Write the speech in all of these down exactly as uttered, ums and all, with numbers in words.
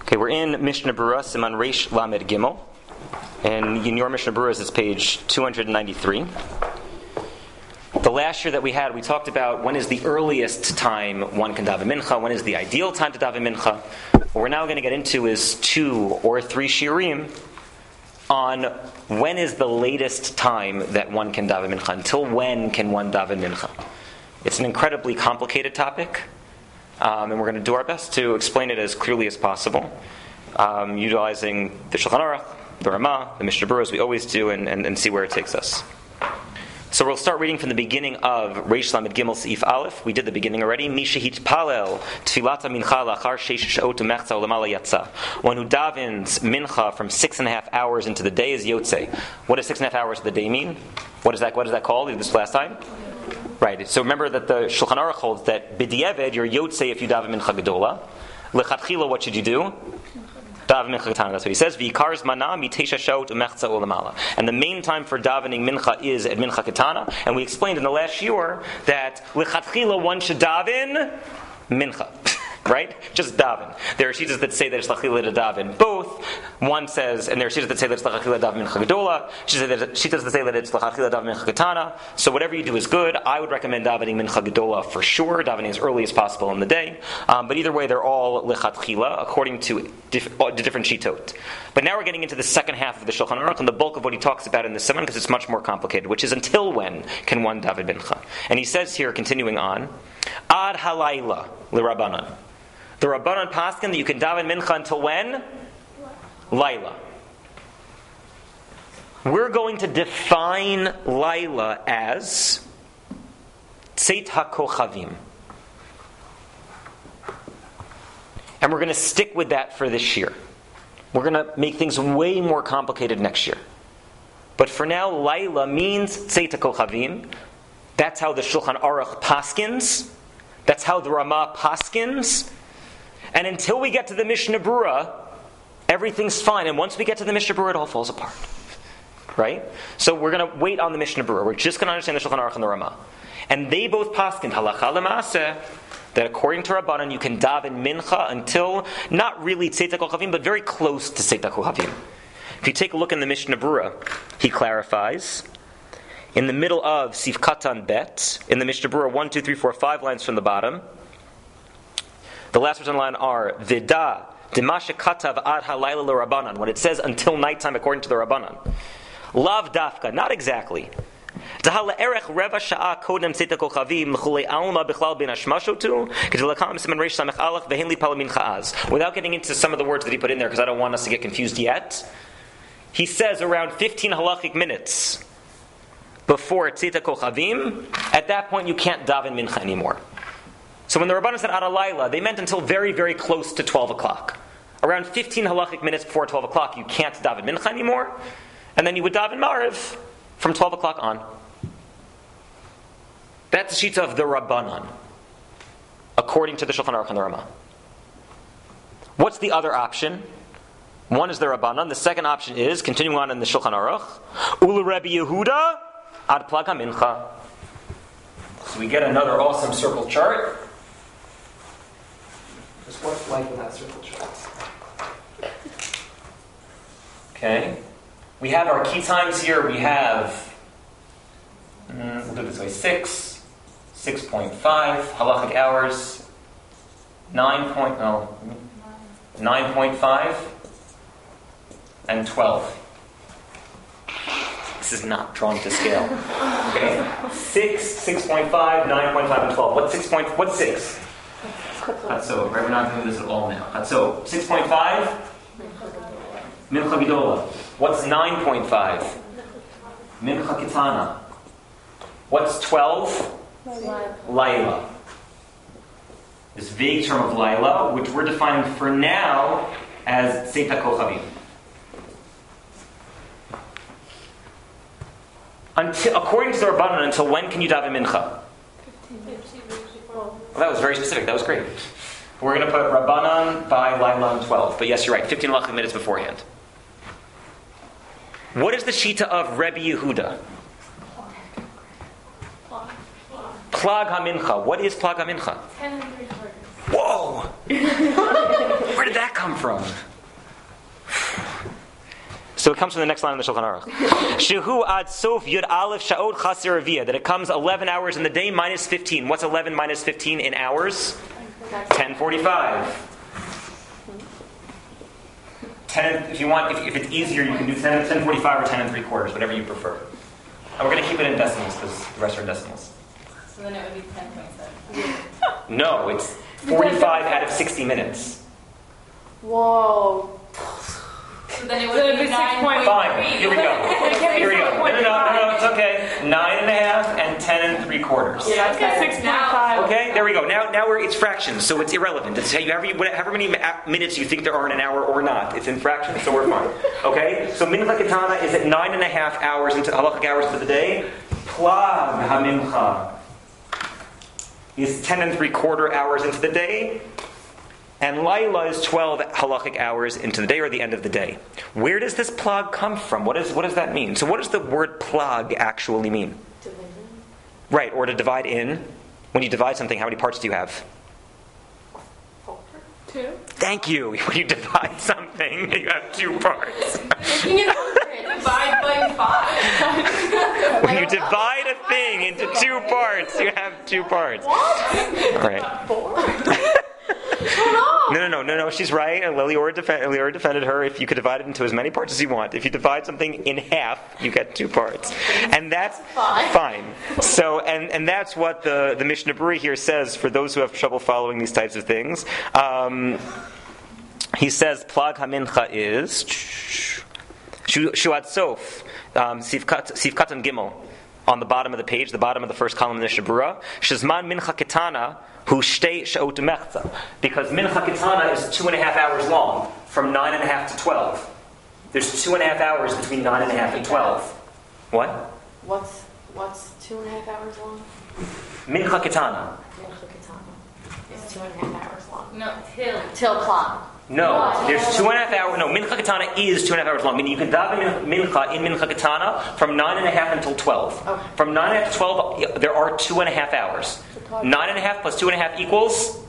Okay, we're in Mishnah Berurah, Siman Reish Lamed Gimel. And in your Mishnah Berurah is page two ninety-three. The last year that we had, we talked about when is the earliest time one can daven mincha, when is the ideal time to daven mincha. What we're now going to get into is two or three shiurim on when is the latest time that one can daven mincha. Until when can one daven mincha? It's an incredibly complicated topic. Um, and we're going to do our best to explain it as clearly as possible, um, utilizing the Shulchan Aruch, the Ramah, the Mishnah Berurah, as we always do, and, and, and see where it takes us. So we'll start reading from the beginning of Reish Lamed Gimel Seif Aleph. We did the beginning already. Misha hitpalel tefilata mincha lachar sheish sha'ot u'mechza u'lamala yatsa. One who davens mincha from six and a half hours into the day is yotze. What does six and a half hours of the day mean? What is that? What is that called? We did this last time. Right, so remember that the Shulchan Aruch holds that b'di'eved, you're yotze if you daven mincha gedola. Lechatchila, what should you do? Daven mincha ketana, that's what he says. V'yikar zmana mitesha sha'ot u'mechza u'lamala. And the main time for davening mincha is at mincha ketana. And we explained in the last shiur that lechatchila one should daven mincha. Right? Just daven. There are shitas that say that it's lachila to daven both. One says, and there are shitas that say that it's lachila to daven mincha gedola. Shitas that say that it's lachila to daven mincha ketana. So whatever you do is good. I would recommend davening mincha gedola for sure, davening as early as possible in the day. Um, but either way, they're all lechatchila according to dif- different shitot. But now we're getting into the second half of the Shulchan Aruch and the bulk of what he talks about in the Siman, because it's much more complicated, which is until when can one daven mincha? And he says here, continuing on, ad halayla l'Rabbanan. The Rabbanan paskin that you can daven mincha until when? Laila. We're going to define Laila as Tzeit HaKochavim. And we're going to stick with that for this year. We're going to make things way more complicated next year. But for now, Laila means Tzeit HaKochavim. That's how the Shulchan Aruch paskins. That's how the Ramah paskins. And until we get to the Mishnah Berurah, everything's fine. And once we get to the Mishnah Berurah, it all falls apart. Right? So we're going to wait on the Mishnah Berurah. We're just going to understand the Shulchan Aruch and the Ramah. And they both paskin halacha l'maaseh that according to Rabbanan, you can daven mincha until not really Tzeit HaKochavim, but very close to Tzeit HaKochavim. If you take a look in the Mishnah Berurah, he clarifies in the middle of Sif Katan Bet, in the Mishnah Berurah, one, two, three, four, five lines from the bottom. The last words on the line are Vida Dimasha Katav Ad Halayla l'Rabbanan. When it says until nighttime according to the Rabbanan. Lav Dafka, not exactly. Without getting into some of the words that he put in there, because I don't want us to get confused yet. He says around fifteen halachic minutes before Tzeit HaKochavim, at that point you can't daven mincha anymore. So when the Rabbanan said Ad Halayla, they meant until very, very close to twelve o'clock. Around fifteen halachic minutes before twelve o'clock, you can't daven mincha anymore. And then you would daven Mariv from twelve o'clock on. That's the shita of the Rabbanan, according to the Shulchan Aruch and the Ramah. What's the other option? One is the Rabbanan. The second option is, continuing on in the Shulchan Aruch, Ula Rebbe Yehuda ad Plaga Mincha. So we get another awesome circle chart. Just what's like with that circle chart? Okay. We have our key times here. We have, mm, we'll do it this way, six, six point five, halachic hours, nine point, no, nine point five, and twelve. This is not drawn to scale. Okay? six, six point five, nine point five, and twelve. What's six point, what's six? So, right, we're not doing this at all now. So, six point five, Mincha Gedola. What's nine point five? Mincha Ketana. What's twelve? Laila. This vague term of Laila, which we're defining for now as Tzeit HaKochavim. Until, according to the Rabbanan, until when can you daven mincha? Well, that was very specific. That was great. We're going to put Rabbanan by Laila on twelve. But yes, you're right. fifteen halachic minutes beforehand. What is the shita of Rebbe Yehuda? Plag HaMincha. What is Plag HaMincha? Whoa! Where did that come from? So it comes from the next line in the Shulchan Aruch. Shehu ad sof yud aleph sha'ot chaser aviyah. That it comes eleven hours in the day minus fifteen. What's eleven minus fifteen in hours? ten forty-five. ten, if you want, if, if it's easier, you can do ten, ten forty-five or ten and three quarters, whatever you prefer. And we're going to keep it in decimals because the rest are decimals. So then it would be ten twenty-seven. No, it's forty-five out of sixty minutes. Whoa. So then it So would it'd be be nine point Fine, three. here we go. Here we go. No, no, no, no, no, it's okay. Nine and a half and ten and three quarters. Yeah, okay. six point five. Okay, there we go. Now, now we're it's fractions, so it's irrelevant. It's however, you, however many minutes you think there are in an hour or not. It's in fractions, so we're fine. Okay, so mincha ketana is at nine and a half hours into halachic hours for the day. Plag hamincha is ten and three quarter hours into the day. And Laila is twelve halachic hours into the day or the end of the day. Where does this plag come from? What, is, what does that mean? So what does the word plag actually mean? Division. Right, or to divide in. When you divide something, how many parts do you have? Two. Thank you. When you divide something, you have two parts. Divide by five. When you divide a thing into two parts, you have two parts. What? All right. Four? No, no, no, no, no. She's right. And Liliora, defend, Liliora defended her. If you could divide it into as many parts as you want, if you divide something in half, you get two parts, and that's fine. fine. So, and and that's what the the Mishnah Berurah here says for those who have trouble following these types of things. Um, he says plag hamincha is shuat sof sivkatan gimel on the bottom of the page, the bottom of the first column in the Mishnah Berurah. Shezman mincha ketana. Who shtei sha'ot mechza, because mincha ketana is two and a half hours long, from nine and a half to twelve. There's two and a half hours between nine and a half and twelve. What? What's what's two and a half hours long? Mincha ketana. Mincha ketana. It's two and a half hours long. No, till. Till clock. No, there's two and a half hours. No, mincha ketana is two and a half hours long. Meaning you can daven mincha in mincha ketana from nine and a half until twelve. Okay. From nine and a half to twelve, there are two and a half hours. Nine and a half plus two and a half equals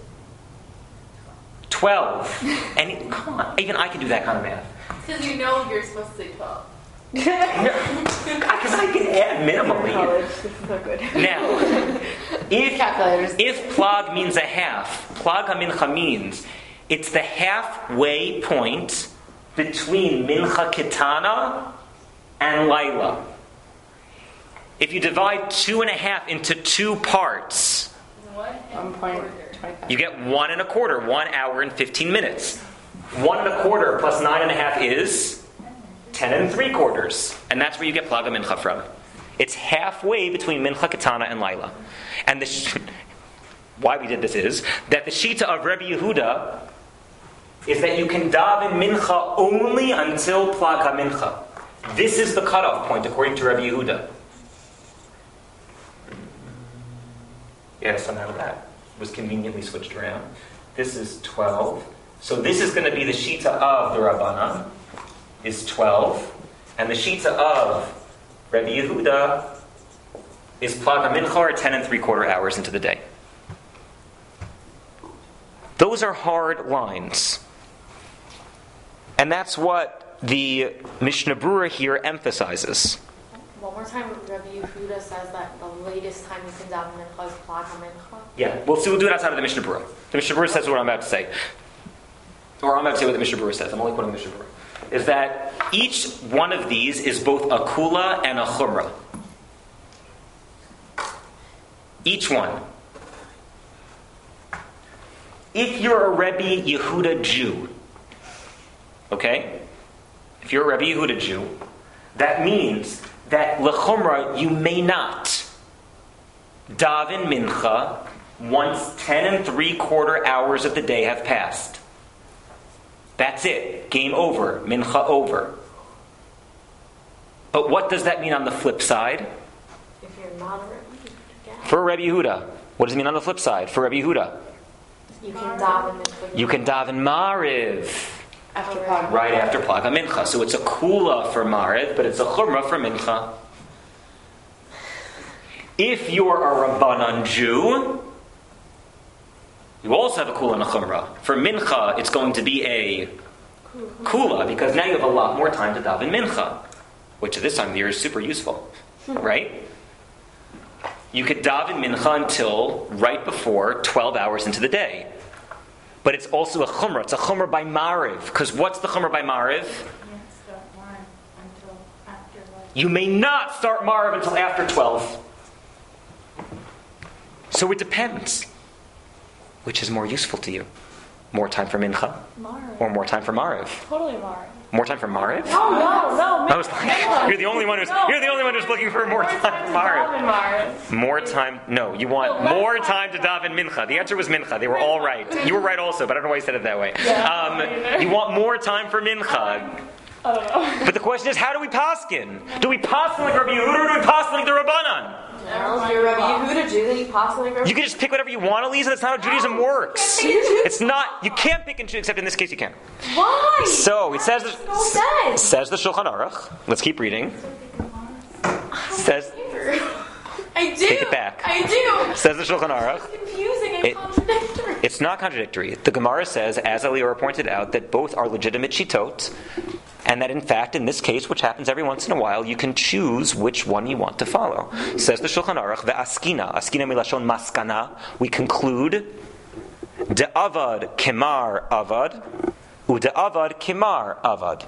twelve. And come on, even I can do that kind of math. Because you know you're supposed to say twelve. Because I can add minimally. Now, if Calculators. if plag means a half, plag hamincha means it's the halfway point between mincha ketana and laila. If you divide two and a half into two parts, One point twenty-five. you get one and a quarter, one hour and fifteen minutes. One and a quarter plus nine and a half is ten and three quarters. And that's where you get plag mincha from. It's halfway between mincha ketana and laila. And the sh- why we did this is that the shita of Rabbi Yehuda is that you can daven mincha only until plag mincha. This is the cutoff point according to Rabbi Yehuda. Yeah, somehow that was conveniently switched around. This is twelve. So this is going to be the shita of the Rabbanan, is twelve. And the shita of Rabbi Yehuda is plag mincha, or ten and three quarter hours into the day. Those are hard lines. And that's what the Mishnah Berurah here emphasizes. One more time, Rabbi Yehuda says that the latest time you can daven mincha is plag mincha. Yeah, we'll, see, we'll do it outside of the Mishnah Berurah. The Mishnah Berurah says what I'm about to say. Or I'm about to say what the Mishnah Berurah says. I'm only quoting the Mishnah Berurah. Is that each one of these is both a kula and a chumrah. Each one. If you're a Rebbe Yehuda Jew, okay? If you're a Rebbe Yehuda Jew, that means that l'chumrah you may not daven mincha once ten and three quarter hours of the day have passed. That's it. Game over. Mincha over. But what does that mean on the flip side? If you're not a Rebbe Yehuda. For Rebbe Yehuda. What does it mean on the flip side? For Rebbe Yehuda. You can daven mincha. You can daven Mariv. After plag. Right after Plag HaMincha. So it's a kula for Mariv, but it's a chumrah for Mincha. If you're a Rabbanan Jew, you also have a kula and a chumrah. For Mincha, it's going to be a Kula, because now you have a lot more time to daven mincha, which at this time of the year is super useful, right? You could daven mincha until right before twelve hours into the day. But it's also a chumrah. It's a chumrah by Mariv. Because what's the chumrah by Mariv? You may not start Mariv until after twelve. So it depends. Which is more useful to you? More time for mincha? Mariv. Or more time for Mariv? Totally Mariv. More time for Mariv? No, no, no. I was like, you're the only one who's No. you're the only one who's looking for more time for Mariv. Mariv. More time? No, you want No, more less time to daven mincha. The answer was mincha. They were all right. You were right also, but I don't know why you said it that way. Yeah, Um, you want more time for mincha. I don't know. But the question is, how do we paskin? Do we paskin like Rabbi Yehuda or do we paskin like the Rabbanan? Well, if you're Rabbi Yehuda Jew, then you possibly Rabbi You can just pick whatever you want, Elisa. That's not how Judaism works. It's not. You can't pick and choose, except in this case you can. Why? So it says. No sense. Says the Shulchan Aruch. Let's keep reading. Says. I do. Take it back. I do. Says the Shulchan Aruch. It's confusing and It- contradictory. It's not contradictory. The Gemara says, as Elior pointed out, that both are legitimate shitot, and that in fact, in this case, which happens every once in a while, you can choose which one you want to follow. Says the Shulchan Aruch, ve'askina, askina milashon maskana, we conclude, de'avad kemar avad, u'de'avad kemar avad.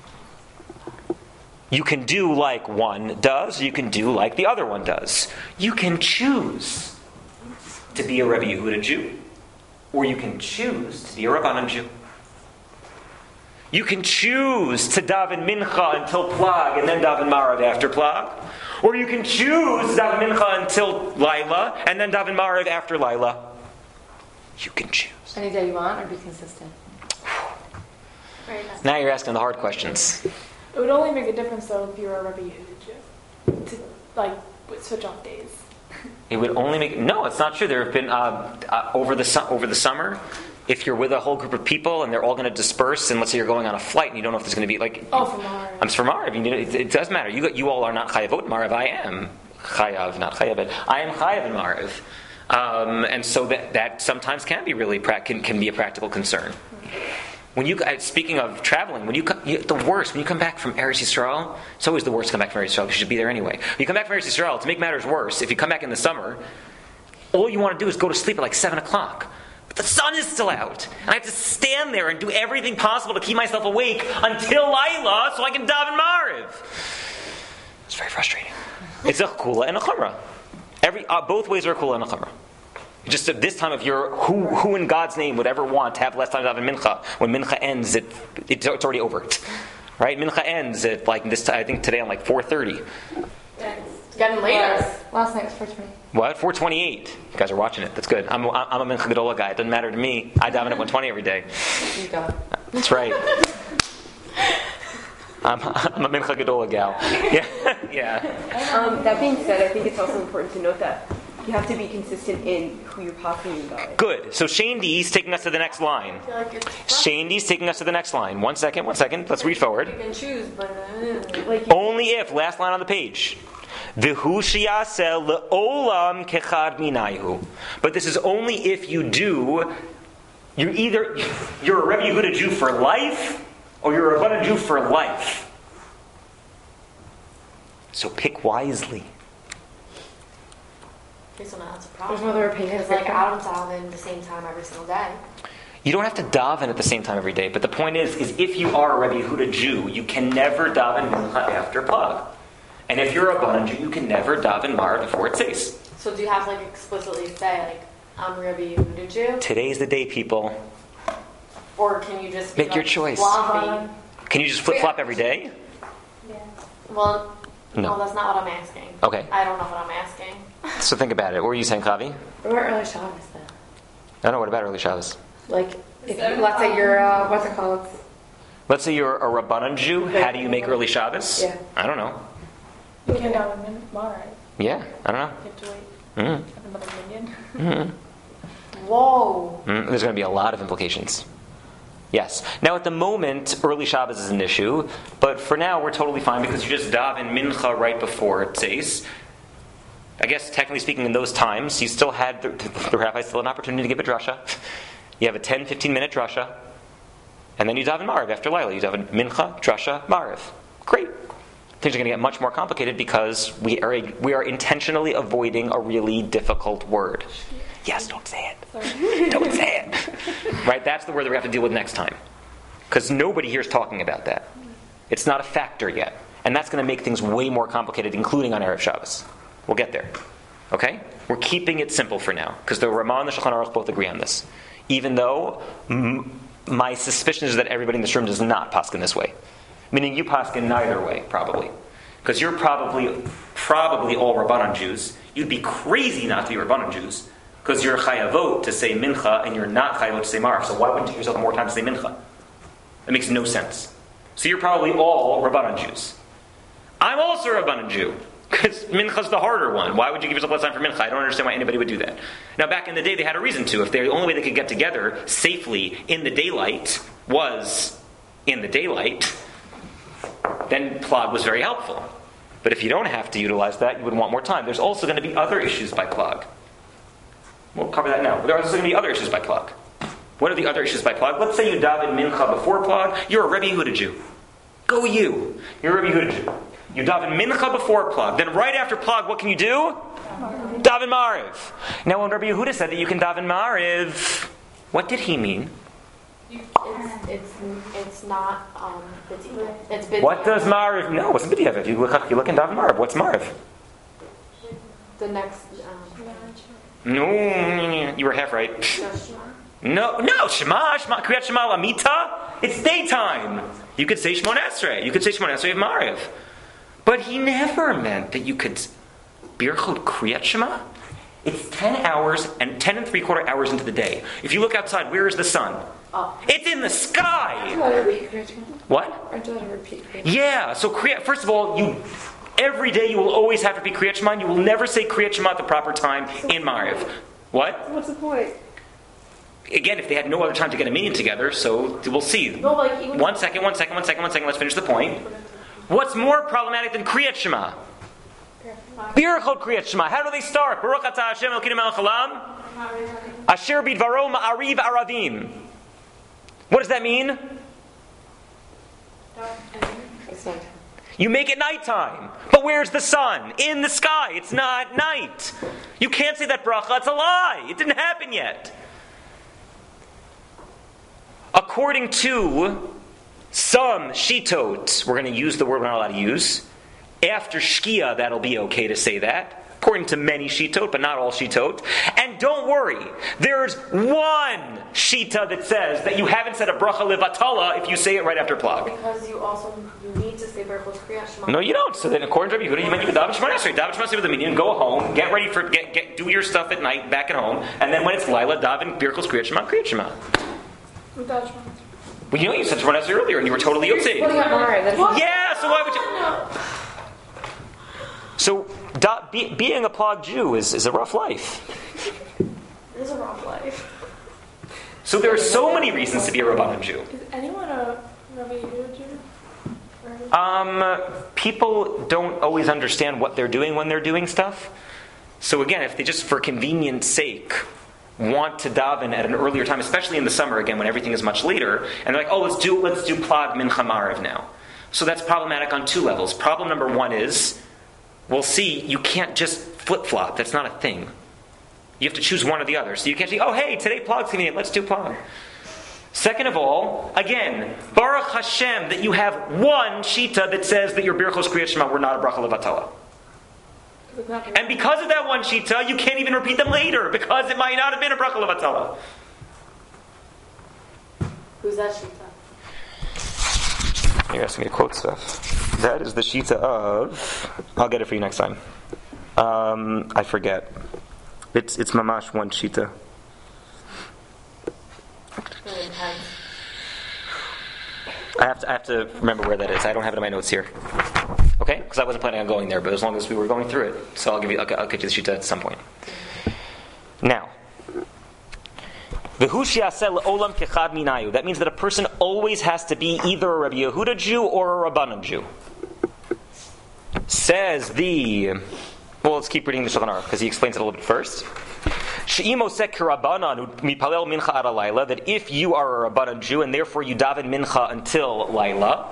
You can do like one does, you can do like the other one does. You can choose to be a Rebbe Yehuda Jew, or you can choose to be a Rabbanan Jew. You can choose to daven mincha until plag and then daven marav after plag, or you can choose to daven mincha until laila and then daven marav after laila. You can choose. Any day you want, or be consistent. Very nice. Now you're asking the hard questions. It would only make a difference though if you were a Rabbi Yehuda Jew. To like switch off days. It would only make no. It's not true. There have been uh, uh, over the su- over the summer. If you're with a whole group of people and they're all going to disperse, and let's say you're going on a flight and you don't know if there's going to be like. Oh, for Mariv. I'm for Mariv. You know, it, it does matter. You you all are not chayavot Mariv. I am chayav, not chayav. I am chayav in Mariv, um, and so that that sometimes can be really pra- can can be a practical concern. When you uh, speaking of traveling, when you, come, you the worst when you come back from Eretz Yisrael, it's always the worst to come back from Eretz Yisrael because you should be there anyway. When you come back from Eretz Yisrael, to make matters worse, if you come back in the summer, all you want to do is go to sleep at like seven o'clock. But the sun is still out, and I have to stand there and do everything possible to keep myself awake until Laila, so I can daven Mariv. It's very frustrating. It's a kula and a chumrah. Every uh, both ways are a kula and a chumrah. Just at this time of year, who who in God's name would ever want to have less time to daven mincha? When mincha ends, it, it it's already over, right? Mincha ends at like this. I think today on like four thirty. It's getting later. Last night was four twenty. What? four twenty-eight. You guys are watching it. That's good. I'm a, I'm a mincha gedola guy. It doesn't matter to me. I daven at one twenty every day. You got it. That's right. I'm, I'm a mincha gedola gal. Yeah, yeah. Um, that being said, I think it's also important to note that you have to be consistent in who you're passing by. Good. So Shane D's taking us to the next line. I feel like it's Shane D's taking us to the next line. One second, one second. Let's read forward. you can choose, but uh, Like, Only if, last line on the page. V'hu sheyaseh le'olam kechad minayhu. But this is only if you do, you're either, you're a Rebbe Yehuda Jew for life, or you're a Rabbanan Jew for life. So pick wisely. okay, so now that's a problem. There's no other opinion. Because like I don't daven the same time every single day. You don't have to daven at the same time every day, but the point is, is if you are a Rebbe Yehuda Jew, you can never daven mincha after plag. And if you're a Rabbanan Jew, you can never daven Mar before it says. So do you have to like explicitly say like I'm Rabbi Yehuda Jew, Today's the day, people. or can you just be, Make your like, choice. sloppy? Can you just flip-flop every day? Well, No. no, that's not what I'm asking. Okay. I don't know what I'm asking. So think about it. What were you saying, Kavi? What about early Shabbos then? I don't know. What about early Shabbos? Like, if you, let's say you're, uh, what's it called? Let's say you're a Rabbanan Jew. How do you make early Shabbos? Yeah. I don't know. You can't have a min- Mariv. Yeah, I don't know. You have to wait. Mm. Have another minion. Mm. Whoa. Mm. There's going to be a lot of implications. Yes. Now, at the moment, early Shabbos is an issue, but for now, we're totally fine because you just daven mincha right before it says. I guess, technically speaking, in those times, you still had, the, the rabbi still had an opportunity to give a drasha. You have a ten, fifteen minute drasha. And then you daven Mariv after Laila. You daven Mincha, Drasha, Mariv. Great. Things are going to get much more complicated because we are we are intentionally avoiding a really difficult word. Yes, don't say it. Don't say it. Right? That's the word that we have to deal with next time. Because nobody here is talking about that. It's not a factor yet. And that's going to make things way more complicated, including on Erev Shabbos. We'll get there. Okay? We're keeping it simple for now. Because the Ramah and the Shulchan Aruch both agree on this. Even though m- my suspicion is that everybody in this room does not paskin this way. Meaning you paskin neither way, probably. Because you're probably probably all Rabbanan Jews. You'd be crazy not to be Rabbanan Jews. Because you're chayavot to say mincha and you're not chayavot to say marv. So why wouldn't you give yourself more time to say mincha? That makes no sense. So you're probably all Rabbanan Jews. I'm also a Rabbanan Jew. Because mincha's the harder one. Why would you give yourself less time for mincha? I don't understand why anybody would do that. Now, back in the day, they had a reason to. If the only way they could get together safely in the daylight was in the daylight, then plug was very helpful. But if you don't have to utilize that, you would want more time. There's also going to be other issues by plug. We'll cover that now. There are also going to be other issues by plug. What are the other issues by plug? Let's say you daven mincha before plug. You're a Rebbe Yehuda Jew. Go you. You're a Rebbe Yehuda Jew. You daven mincha before plug. Then right after plug, what can you do? Mariv. Daven Mariv. Now when Rabbi Yehuda said that you can daven Mariv, what did he mean? It's it's it's not um b'diavad. It's b'diavad. What does Mariv? No, it's b'diavad. You look, you look in daven Mariv. What's Mariv? The next. Um, No, you were half right. No, no, Shema, Shema, Kriyat Shema Lamita. It's daytime. You could say Shemon Esrei. You could say Shemon Esrei of Mariv. But he never meant that you could Birchot Kriyat Shema. It's ten hours and ten and three quarter hours into the day. If you look outside, where is the sun? Oh. It's in the sky. Aren't you allowed to repeat Kriyat Shema? What? Aren't you allowed to repeat Kriyat Shema? Yeah. So Kriyat. First of all, you every day you will always have to be Kriyat Shema. You will never say Kriyat Shema at the proper time in Mariv. What? What's the point? Again, if they had no other time to get a meeting together, so we'll see. No, like even One second, one second, one second, one second. Let's finish the point. What's more problematic than Kriyat Shema? Birchot Kriyat Shema. How do they start? Baruch atah Hashem Elokeinu melech haolam. Asher bidvaro ma'ariv aravim. What does that mean? It's not. You make it nighttime. But where's the sun? In the sky. It's not night. You can't say that bracha. It's a lie. It didn't happen yet. According to some shitot, we're going to use the word we're not allowed to use. After Shkia, that'll be okay to say that. According to many shitot, but not all shitot. And don't worry, there's one shita that says that you haven't said a bracha levatala if you say it right after plug. because you also you need to say Berachos Kriyat Shema. No, you don't. So then, according to Rabbi Yehuda, you meant you could daven Shemona Esrei. Daven Shemona Esrei with the meeting, go home, get ready for get get do your stuff at night, back at home, and then when it's Lila, daven Birchos Kriyat Shema, Kriyat Shema. Without Shema. Well, you know you said Shemona Esrei earlier, and you were totally Splitting yotzei. up Mariv. That is- Yeah. So why would you? So da, be, being a plug Jew is, is a rough life. It is a rough life. So there are so many reasons to be a Rabbanan Jew. Is anyone a Rabbi Yehuda Jew? Or- Um, people don't always understand what they're doing when they're doing stuff. So again, if they just for convenience sake want to daven at an earlier time, especially in the summer again when everything is much later, and they're like, oh, let's do let's do plag mincha mariv now. So that's problematic on two levels. Problem number one is, we'll see, you can't just flip flop. That's not a thing. You have to choose one or the other. So you can't say, oh, hey, today plag's convenient, let's do plag. Second of all, again, Baruch Hashem that you have one shita that says that your Birchos Kriyat Shema were not a bracha levatala. It's not- And because of that one shita, you can't even repeat them later because it might not have been a bracha levatala. Who's that shita? You're asking me to quote stuff. That is the shita of... I'll get it for you next time. Um, I forget. It's it's mamash one shita. Really intense. I have to I have to remember where that is. I don't have it in my notes here. Okay? Because I wasn't planning on going there, but as long as we were going through it, so I'll give you. I'll, I'll get you the shita at some point. Now, v'hu she'aseh le'olam kechad minayu. That means that a person always has to be either a Rabbi Yehuda Jew or a Rabbanan Jew. Says the. Well, let's keep reading the Shulchan Aruch because he explains it a little bit first. She'imo sek rabbanan mipalel mincha ad alayla, that if you are a rabbanan Jew and therefore you daven mincha until layla,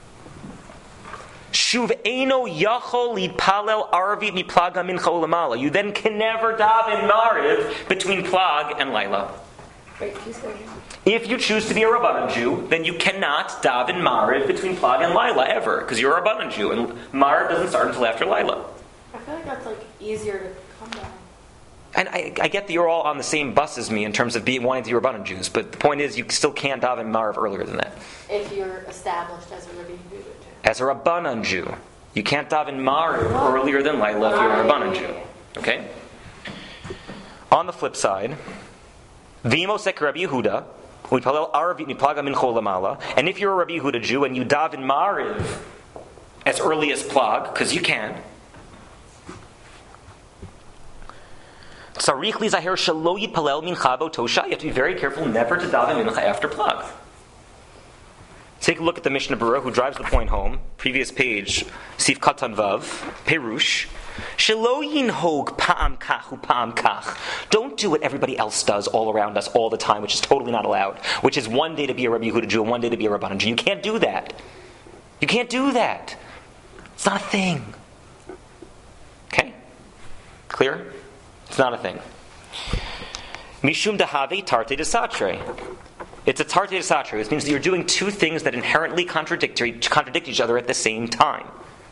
shuv eino yachol lipalel arvit miplaga mincha ulamala. You then can never daven mariv between plag and layla. Wait, can you say again? If you choose to be a rabbanan Jew, then you cannot daven mariv between plag and layla ever, because you're a rabbanan Jew, and mariv doesn't start until after layla. I feel like that's like easier to come down. And I, I get that you're all on the same bus as me in terms of being wanting to be rabbanan Jews, but the point is you still can't daven mariv earlier than that. If you're established as a Rabbi Yehuda. As a rabbanan Jew, you can't daven mariv earlier than layla if you're a rabbanan Jew. Okay. On the flip side, v'imo sek Rabbi Yehuda, u'yipalel arvit miplaga mincha ulamala, and if you're a Rabbi Yehuda Jew and you daven mariv as early as plag, because you can. You have to be very careful never to daven mincha after plag. Take a look at the Mishnah Berurah, who drives the point home. Previous page, Sif Katan Vav, Perush. Shelo yinhog pa'am kach u'pa'am kach. Don't do what everybody else does all around us all the time, which is totally not allowed. Which is one day to be a Rabbi Yehuda Jew and one day to be a Rabbanan Jew. You can't do that. You can't do that. It's not a thing. Okay? Clear? It's not a thing. Mishum dahave tarte desatre. It's a tarte desatre, which means that you're doing two things that inherently contradictory, contradict each other at the same time.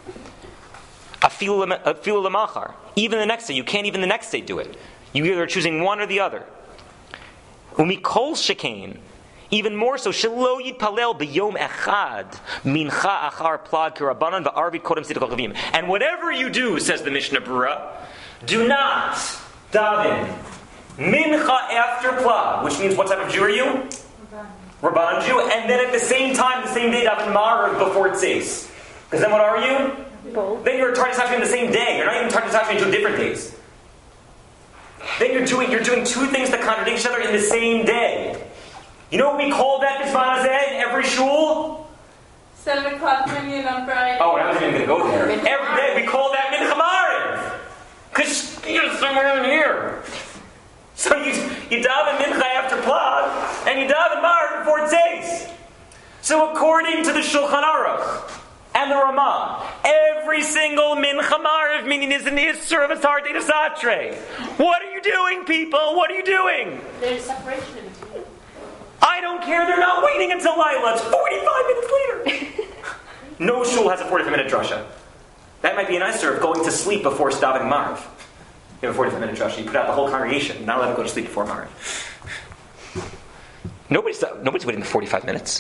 Afilu lemachar. Even the next day, you can't even the next day do it. You either are choosing one or the other. Umikol shekain. Even more so, shelo yitpalel b'yom echad mincha achar plag kirabanan va'arvit kodem sidukal chavim. And whatever you do, says the Mishnah Berurah, do not daven mincha after plag, which means what type of Jew are you? Rabbanan Jew, and then at the same time, the same day, daven mariv before tzeis. Because then what are you? Both. Then you're tardy saturating the same day. You're not even tardy saturating two different days. Then you're doing you're doing two things that contradict each other in the same day. You know what we call that Bisman Hazeh in every shul? Seven o'clock minyan on Friday. Oh, I wasn't even going to go there. Every day we call that Mincha Mariv. Because you're somewhere in here. So you you daven Mincha after Plag, and you daven Mariv before Tzeis. So according to the Shulchan Aruch and the Ramah, every single Mincha Mariv meaning is an Isser of a Tarte Desatre. What are you doing, people? What are you doing? There's separation in between. I don't care, they're not waiting until Laila. It's forty-five minutes later. No shul has a forty-five minute drasha. That might be an Isser of going to sleep before davening Mariv. You have a forty-five minute drasha. You put out the whole congregation. Not let them go to sleep before Mariv. Nobody's, nobody's waiting the forty-five minutes.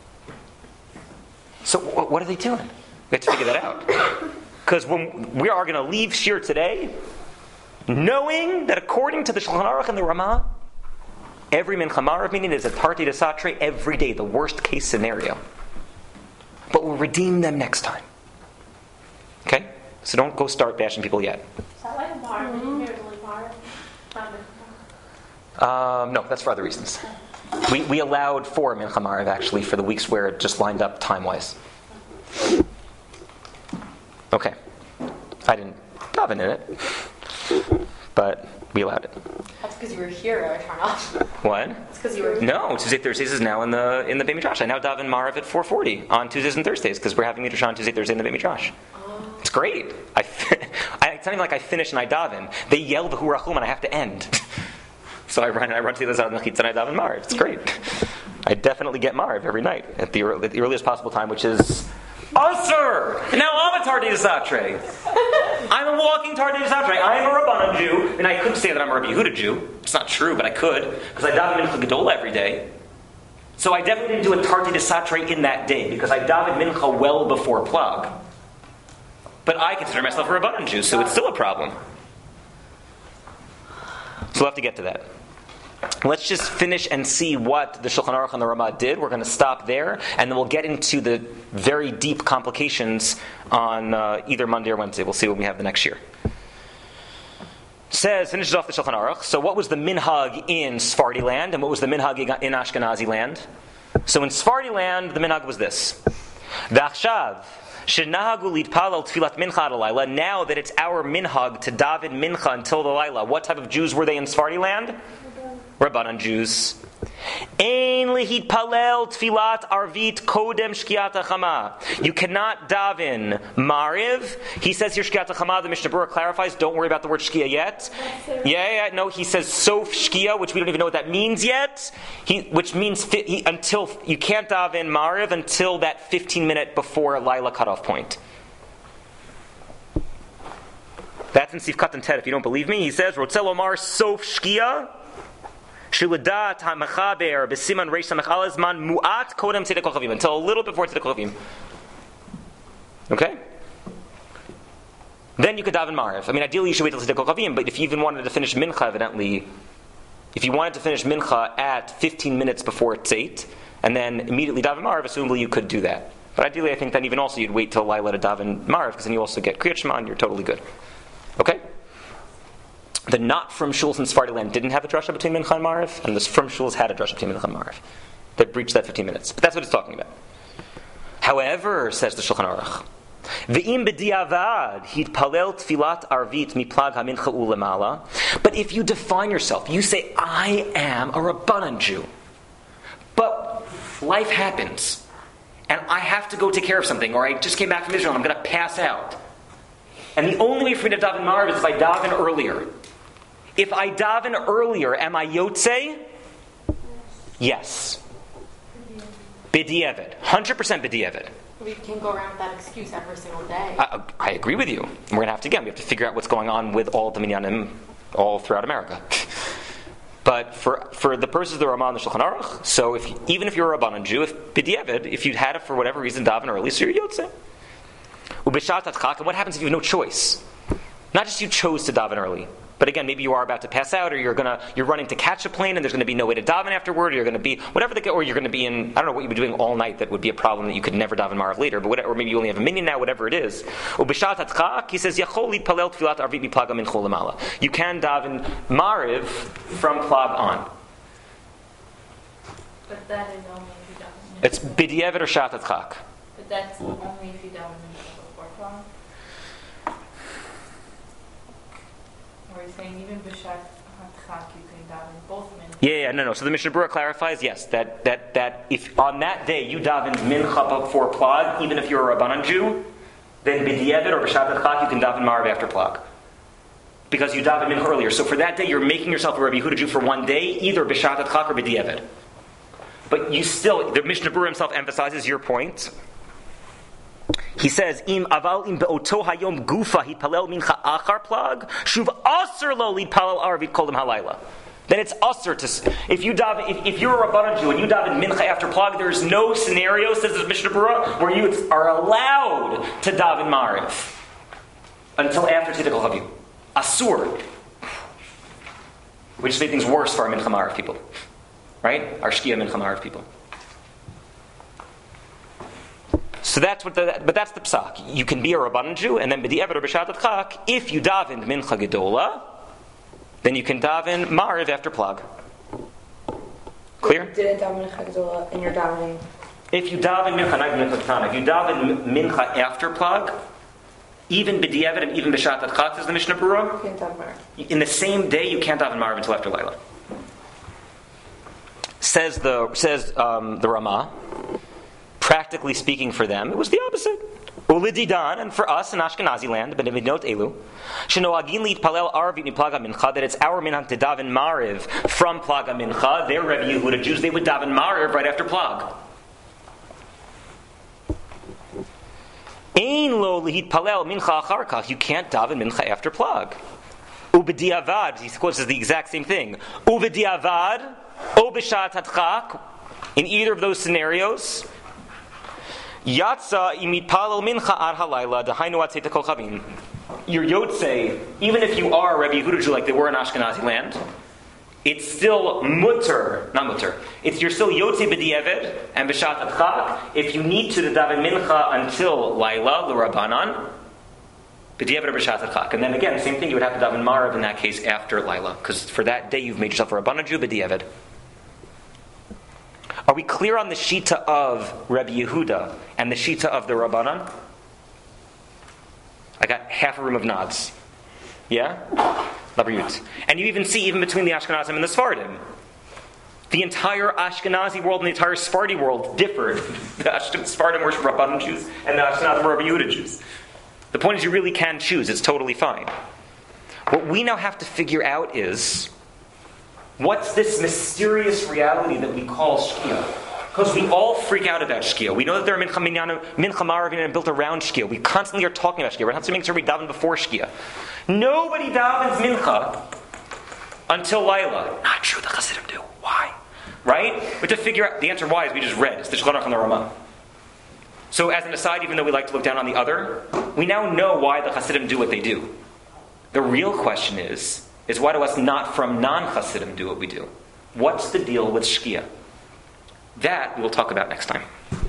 So what are they doing? We have to figure that out. Because when we are going to leave Shir today, knowing that according to the Shulchan Aruch and the Ramah, every Mincha Mariv meaning is a Tarte Desatre every day, the worst case scenario. But we'll redeem them next time. Okay? So don't go start bashing people yet. Is that like a bar? Mm-hmm. Here's only bar. Um, no, that's for other reasons. We we allowed four Mincha Mariv actually for the weeks where it just lined up time-wise. Okay. I didn't daven in it, but we allowed it. That's because you were here at Tarnoff. What? It's because you were here. No, Tuesday Thursdays is now in the in the Beit Midrash. I now daven Mariv at four forty on Tuesdays and Thursdays because we're having Midrash on Tuesday Thursday in the Beit Midrash. Oh. It's great. I, I it's not even like I finish and I daven. They yell the Hurachum and I have to end. So I run I run to the other side of the Mechitza and I daven Mariv. It's great. I definitely get Mariv every night at the, at the earliest possible time, which is Usher! Now I'm a Tarte Desatre. I'm a walking Tarte Desatre. I am a Rabbanan Jew, and I could say that I'm a Rabbi Yehuda Jew. It's not true, but I could, because I daven Mincha Gedola every day. So I definitely didn't do a Tarte Desatre in that day, because I daven Mincha well before Plag. But I consider myself a Rabbanan Jew, so it's still a problem. So we'll have to get to that. Let's just finish and see what the Shulchan Aruch and the Ramah did. We're going to stop there, and then we'll get into the very deep complications on uh, either Monday or Wednesday. We'll see what we have the next year. Says, finishes off the Shulchan Aruch. So what was the minhag in Sephardi land, and what was the minhag in Ashkenazi land? So in Sephardi land, the minhag was this. V'achshav, Shenahagu lidpalel tfilat mincha ad halayla. Now that it's our minhag to daven mincha until the layla, what type of Jews were they in Sephardi land? Rabbanan Jews. Ein lihit palel tfilat arvit kodem shkiat hachama. You cannot daven mariv. He says here shkiat hachama. The Mishnah Berurah clarifies. Don't worry about the word shkia yet. Yeah, yeah. No, he says sof shkia, which we don't even know what that means yet. He, which means fi, he, until you can't daven mariv until that fifteen minute before Laila cutoff point. That's in Sifkat and Ted. If you don't believe me, he says Rotzel Omar sof shkia. Shiladat ha'mechaber b'siman reish ha'mechal zman mu'at kodem tzedek kochavim, until a little before tzedek kochavim. Okay? Then you could daven mariv. I mean, ideally you should wait till tzedek kochavim, but if you even wanted to finish mincha, evidently, if you wanted to finish mincha at fifteen minutes before it's eight, and then immediately daven mariv, assumably you could do that. But ideally, I think then even also you'd wait till Laila to daven mariv, because then you also get kriyat shema and you're totally good. Okay? The not from shuls in Sephardi land didn't have a drasha between mincha and mariv, and the from shuls had a drasha between mincha and mariv. They breached that fifteen minutes. But that's what it's talking about. However, says the Shulchan Aruch, V'im b'diavad hitpalel tfilat arvit miplag hamincha ulemala. But if you define yourself, you say, I am a Rabbanan Jew, but life happens, and I have to go take care of something, or I just came back from Israel and I'm going to pass out. And the only way for me to daven mariv is if I daven earlier. If I daven earlier, am I yotze? Yes. B'di'evet. one hundred percent b'di'evet. We can go around with that excuse every single day. I, I agree with you. We're going to have to, again, we have to figure out what's going on with all the minyanim all throughout America. But for for the purposes of the Ramah and the Shulchan Aruch, so if even if you're a Rabbanan Jew, if b'di'evet, if you had it for whatever reason daven early, so you're yotze. Ubishat atchak, and what happens if you have no choice? Not just you chose to daven early, but again, maybe you are about to pass out, or you're gonna you're running to catch a plane, and there's going to be no way to daven afterward. Or you're going to be whatever the or you're going to be in. I don't know what you'd be doing all night. That would be a problem that you could never daven mariv later. But whatever, or maybe you only have a minyan now. Whatever it is. Ubishat atchak, he says yachol palel tfilat arvit miplaga min chol lemala. You can daven mariv from plag on. But that is only if you daven. It's b'di'evet or shat atchak. But that's only if you daven before Klam. Or you're saying even b'shat hatchak you can daven both minutes. Yeah, yeah, no, no. So the Mishnah Berurah clarifies, yes, that that that if on that day you daven mincha before plag, even if you're a Rabbanan Jew, then b'di'evet or b'shat atchak you can daven mariv after plag, because you daven mincha earlier. So for that day you're making yourself a Rabbi Yehuda Jew for one day, either b'shat atchak or b'di'evet. But you still, the Mishnah Berurah himself emphasizes your point. He says, "Im aval im beoto hayom gufa hitpalel mincha achar plag shuv aser lo litpalel arvit koldem halayla." Then it's aser to if you daven if, if you're a Rabbanan Jew and you daven mincha after plag, there's no scenario, says the Mishnah Berurah, where you are allowed to daven mariv until after tzedek kochavim. Asur. We just made things worse for our mincha mariv people, right? Our shkia mincha mariv people. So that's what the, but that's the psak. You can be a Rabbanan Jew, and then b'di'evet or b'shat atchak, if you daven mincha gedola, then you can daven mariv after plag. Clear? You didn't daven mincha gedola, and you're davening. If you daven mincha, not mincha ketana, if you daven mincha after plag, even b'di'evet and even b'shat atchak, says the Mishnah Berurah, You can't daven mariv. in the same day you can't daven mariv until after Laila. Says the says um, the Ramah. Practically speaking, for them, it was the opposite. Ulididan, and for us in Ashkenazi land, but note elu, shenoagin litpalel arvit miplaga mincha, that it's our minhag to daven mariv from plaga mincha. Their Rebbe Yehuda Jews, they would daven mariv right after plag. Ein lo lihitpalel mincha acharkach. You can't daven mincha after plag. Ubediavad, he quotes as the exact same thing. Ubediavad, obishat hatchak. In either of those scenarios. Yatsa imitpalel mincha ad halayla dehainu ad tzedek kochavim. Your yotze, even if you are a Rebbe Yehuda Jew like they were in Ashkenazi land, it's still mutter, not mutter. It's you're still yotze b'di'evet and b'shat atchak. If you need to daven mincha until Laila l'Rabbanan, b'di'evet or b'shat atchak, and then again, same thing. You would have to daven mariv in that case after Laila, because for that day you've made yourself a Rabbanan Jew b'di'evet. Are we clear on the shita of Rebbe Yehuda and the shita of the Rabbanan? I got half a room of nods. Yeah? Labriyut. And you even see, even between the Ashkenazim and the Sephardim, the entire Ashkenazi world and the entire Sephardi world differed. The Ashken- Sephardim worship Rabbanim Jews, and the Ashkenazim were Rabbi Yehuda Jews. The point is, you really can choose. It's totally fine. What we now have to figure out is, what's this mysterious reality that we call Shkia? Because we all freak out about Shkia. We know that there are Mincha Minyanim, Mincha Marav built around Shkia. We constantly are talking about Shkia. We're not to make sure we daven before Shkia. Nobody davens Mincha until Laila. Not true, the Hasidim do. Why? Right? We have to figure out, the answer why is we just read. It's the Shulchan Aruch and the Ramah. So as an aside, even though we like to look down on the other, we now know why the Hasidim do what they do. The real question is, is why do us not from non-Hasidim do what we do? What's the deal with Shkia? That we will talk about next time.